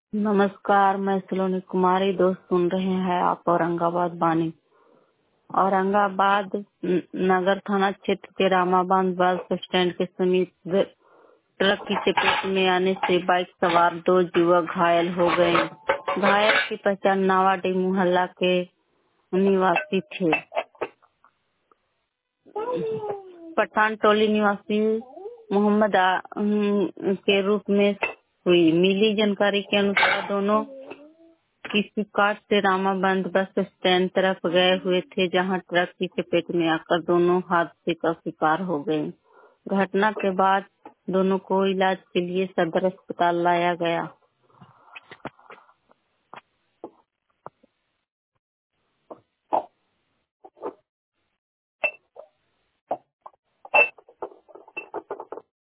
नमस्कार, मैं सलोनी कुमारी। दोस्त सुन रहे हैं आप औरंगाबाद बानी। औरंगाबाद नगर थाना क्षेत्र के रामाबाद बस स्टैंड के समीप ट्रक की चपेट में आने से बाइक सवार 2 युवक घायल हो गए। घायल की पहचान नावाडी मोहल्ला के निवासी थे। पठान टोली निवासी मोहम्मद के रूप में हुई। मिली जानकारी के अनुसार दोनों किसी कार से रामाबंद बस स्टैंड तरफ गए हुए थे, जहां ट्रक की चपेट में आकर दोनों हादसे का शिकार हो गए। घटना के बाद दोनों को इलाज के लिए सदर अस्पताल लाया गया।